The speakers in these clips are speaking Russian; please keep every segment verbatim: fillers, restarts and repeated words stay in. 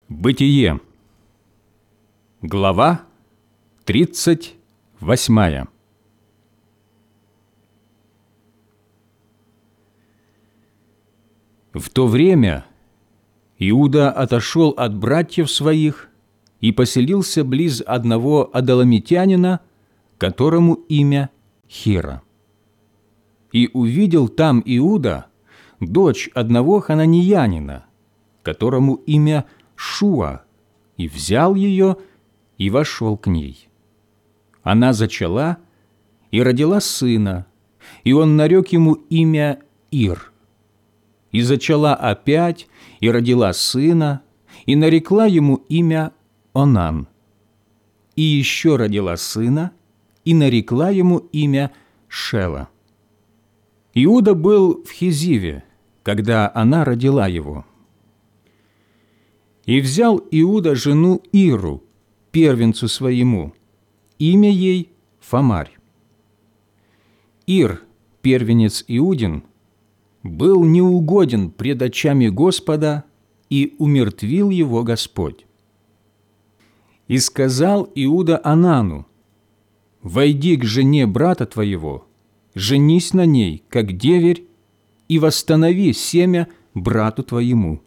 Бытие. Глава тридцать восьмая. В то время Иуда отошел от братьев своих и поселился близ одного адамитянина, которому имя Хира. И увидел там Иуда дочь одного хананеянина, которому имя Шуа, и взял ее и вошел к ней. Она зачала и родила сына, и он нарек ему имя Ир. И зачала опять и родила сына, и нарекла ему имя Онан. И еще родила сына, и нарекла ему имя Шела. Иуда был в Хезиве, когда она родила его. И взял Иуда жену Иру, первенцу своему, имя ей Фамарь. Ир, первенец Иудин, был неугоден пред очами Господа, и умертвил его Господь. И сказал Иуда Онану: «Войди к жене брата твоего, женись на ней, как деверь, и восстанови семя брату твоему».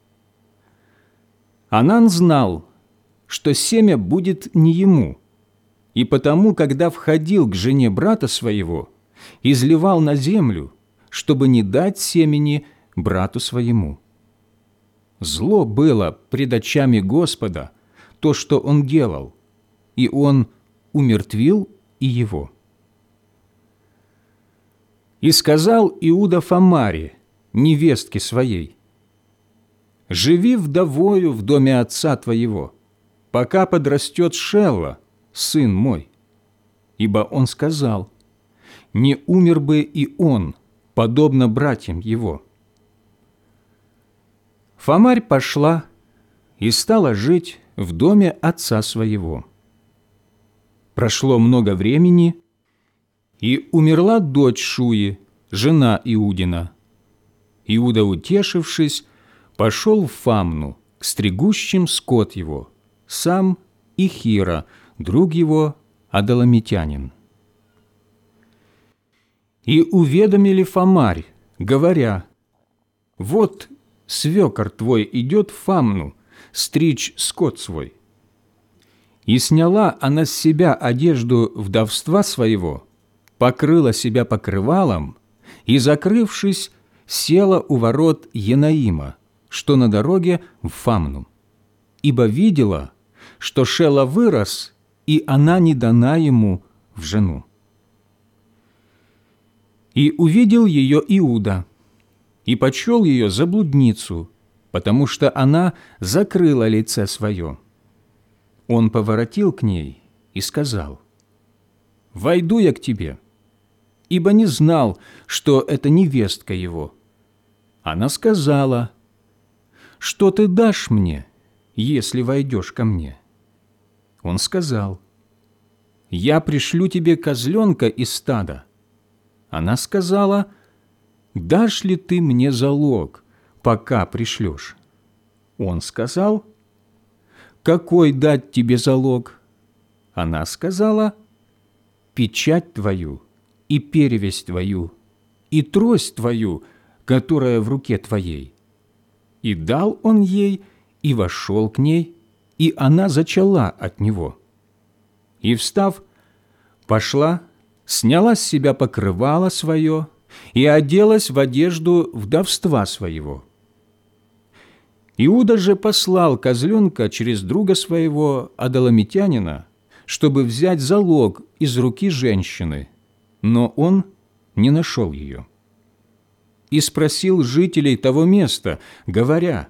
Онан знал, что семя будет не ему, и потому, когда входил к жене брата своего, изливал на землю, чтобы не дать семени брату своему. Зло было пред очами Господа то, что он делал, и он умертвил и его. И сказал Иуда Фамаре, невестке своей: «Живи вдовою в доме отца твоего, пока подрастет Шелла, сын мой». Ибо он сказал: «Не умер бы и он, подобно братьям его». Фамарь пошла и стала жить в доме отца своего. Прошло много времени, и умерла дочь Шуи, жена Иудина. Иуда, утешившись, пошел в Фамну к стригущим скот его, сам и Хира, друг его, адамитянин. И уведомили Фамарь, говоря: «Вот свекор твой идет в Фамну стричь скот свой». И сняла она с себя одежду вдовства своего, покрыла себя покрывалом и, закрывшись, села у ворот Енаима, что на дороге в Фамну, ибо видела, что Шела вырос, и она не дана ему в жену. И увидел ее Иуда, и почел ее за блудницу, потому что она закрыла лице свое. Он поворотил к ней и сказал: «Войду я к тебе», ибо не знал, что это невестка его. Она сказала: «Что ты дашь мне, если войдешь ко мне?» Он сказал: «Я пришлю тебе козленка из стада». Она сказала: «Дашь ли ты мне залог, пока пришлешь?» Он сказал: «Какой дать тебе залог?» Она сказала: «Печать твою и перевесь твою, и трость твою, которая в руке твоей». И дал он ей, и вошел к ней, и она зачала от него. И, встав, пошла, сняла с себя покрывало свое и оделась в одежду вдовства своего. Иуда же послал козленка через друга своего, адамитянина, чтобы взять залог из руки женщины, но он не нашел ее. И спросил жителей того места, говоря: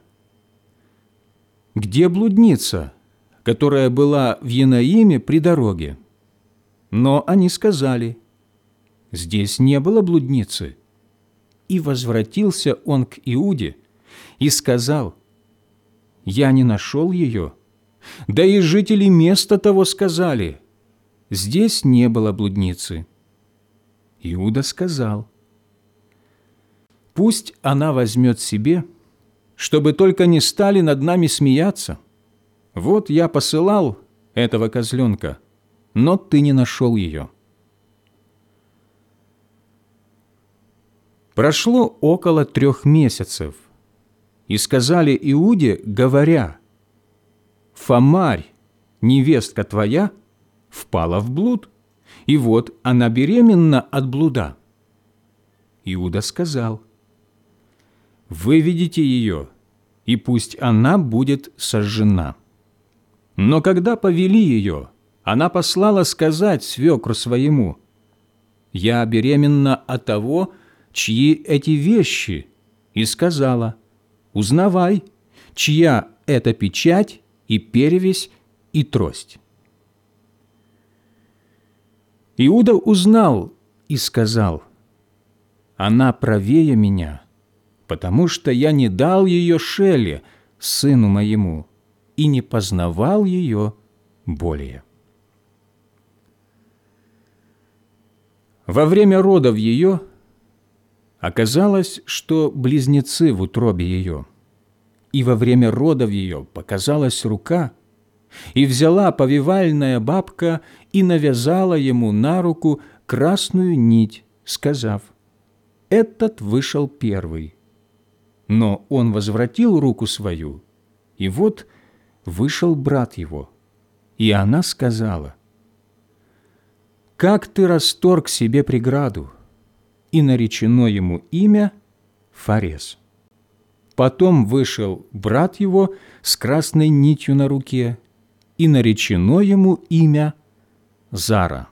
«Где блудница, которая была в Енаиме при дороге?» Но они сказали: «Здесь не было блудницы». И возвратился он к Иуде и сказал: «Я не нашел ее». Да и жители места того сказали: «Здесь не было блудницы». Иуда сказал: «Пусть она возьмет себе, чтобы только не стали над нами смеяться. Вот я посылал этого козленка, но ты не нашел ее». Прошло около трех месяцев, и сказали Иуде, говоря: «Фомарь, невестка твоя, впала в блуд, и вот она беременна от блуда». Иуда сказал: «Выведите ее, и пусть она будет сожжена». Но когда повели ее, она послала сказать свекру своему: «Я беременна от того, чьи эти вещи», и сказала: «Узнавай, чья это печать и перевесь и трость». Иуда узнал и сказал: «Она правее меня, потому что я не дал ее Шеле, сыну моему, и не познавал ее более». Во время родов ее оказалось, что близнецы в утробе ее, и во время родов ее показалась рука, и взяла повивальная бабка и навязала ему на руку красную нить, сказав: «Этот вышел первый». Но он возвратил руку свою, и вот вышел брат его. И она сказала: «Как ты расторг себе преграду?» И наречено ему имя Фарес. Потом вышел брат его с красной нитью на руке, и наречено ему имя Зара.